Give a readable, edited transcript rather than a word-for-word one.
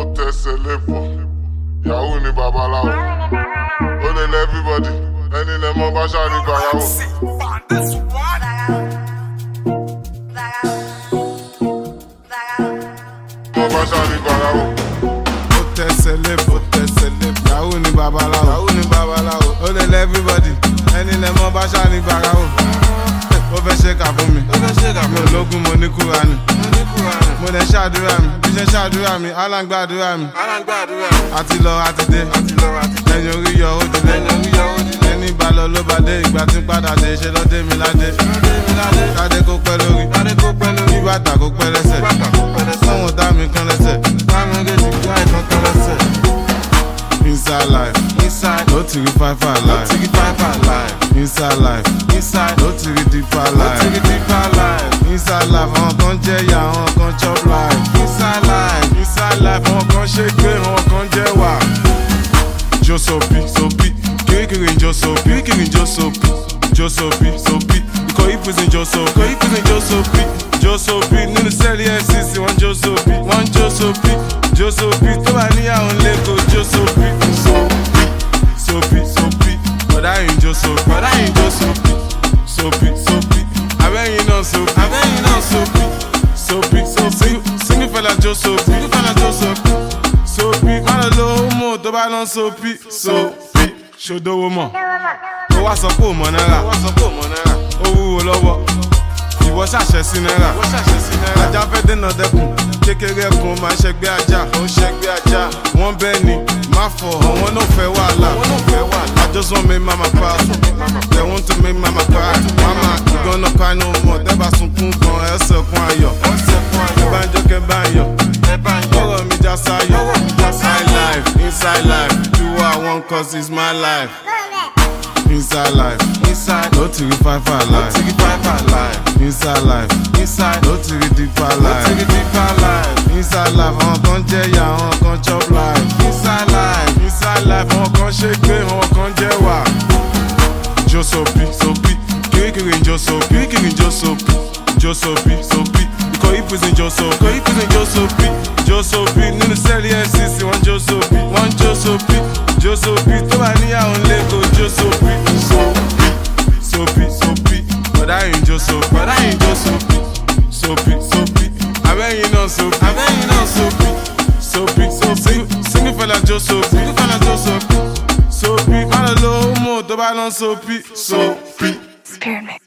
tẹsẹ̀ lẹ́fọ̀, yahoo ni babaláwo. Ó lè lẹ́ everybody, ẹni lẹ mọ́ bá ṣáàrí gbàyàwó. Mọ́ bá ṣáàrí gbàyàwó. Ó tẹsẹ̀ lẹ́fọ̀, yahoo ni babaláwo. Ó lè lẹ́ everybody, ẹni lẹ mọ́ bá ṣáàrí gbàyàwó. Ó fẹ́ ṣe kà fún mi, mi ò lógún mo ní Kúránì. Mo dẹ̀ ṣàdúrà mi, bí ṣe ṣàdúrà mi, Allah ń gbàdúrà mi. Àti lọ àti dé, lẹ́yìn orí yọ ó dilé. Ẹni bá lọ ló bá dé, ìgbà tí ń padà dé, ṣe lọ dé mi ládé. Kádé kó pẹ́ lórí, kí bàtà kó pẹ́ lẹ́sẹ̀. Sọ́wọ́n dá mi kan lẹ́sẹ̀, táwọn méjèèjì kí àìkan kan lẹ́sẹ̀. Inside life, no to the five life. Inside life, no to the deeper life. Inside life, àwọn kan jẹ́ ìyà, àwọn kan chop life. Inside life, àwọn kan ṣe gbé, àwọn kan jẹ́ wà. Jó sopi, kirikiri jó sopi, jó sopi. Ikọ̀ ìpèsè jó sopi. Nínú sẹ́ẹ̀lì FCC, wọ́n jó sopi. Tó bá níyàwó lẹ́kọ̀ọ́ jó sopi. Bọ̀dá yìí jó sopi. Abẹ́yìn náà sopi. Single fella jó sopi. Má lọ lówó mọ̀ tó bá lọ sopi. Ṣòdowó mọ̀. Ó wá sọ pé ò mọ̀ náírà. Ó wúwo lọ́wọ́. Ìwọ ṣàṣẹ sí náírà. Ajá fẹ́ dènà dẹkùn. Kékeré ẹkùn máa ṣẹgbẹ́ ajá. Wọ́n bẹ́ẹ̀ ni má fọ̀. Àwọn náà fẹ́ wàhálà. I just want make mama proud. They want to make mama cry. Mama, you gonna cry no more. Tẹ́ bá sunkún kan ẹsẹ̀ kún ayọ̀. Ẹ bá ń jó kẹ́ bá ń yọ̀. Ọ̀rọ̀ mi já sáyọ̀. Inside life, do what I want 'cause it's my life. Inside life, no to the five life. Inside life, no to the deeper life. Inside life, àwọn kan jẹ́ ìyà, àwọn kan chop life. Inside life, àwọn kan ṣe gbé, àwọn kan jẹ́ wà. Jó sopi, kirikiri jó sopi. Ikọ̀ ìpèsè jó sopi. Nínú sẹ́ẹ̀lì FCC, wọ́n jó sopi. Tó bá níyàwó lẹ́kọ̀ọ́ jó sopi. Bọ̀dá yìí jó sopi. Abẹ́yìn náà sopi. Single fella jó sopi. Má lọ lówó mọ̀ tó bá lọ sopi. Spirit mix.